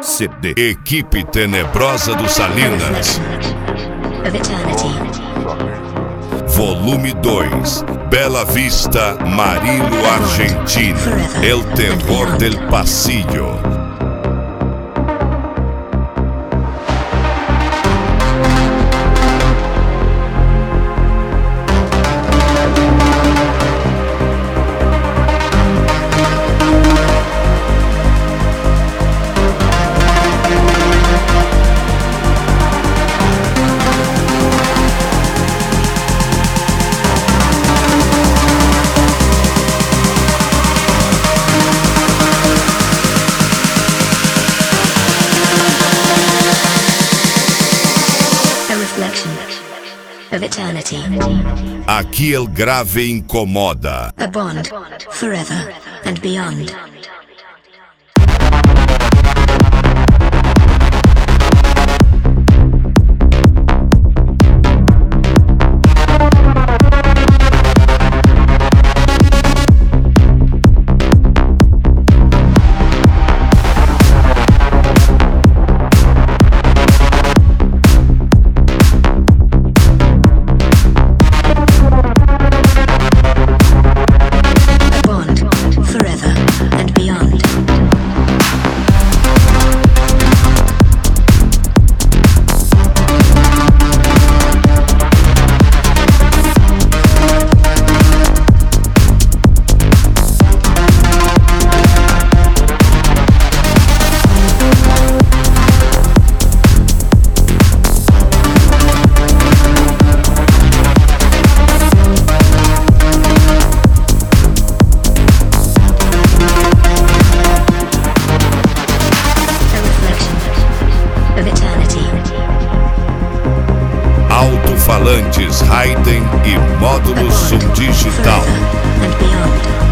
CD. Equipe Tenebrosa do Salinas. Volume 2. Bela Vista, Marilo, Argentina. El terror del pasillo. Of eternity. Aqui el grave incomoda. A bond forever and beyond. Alto-falantes Raiden e módulo subdigital. And beyond.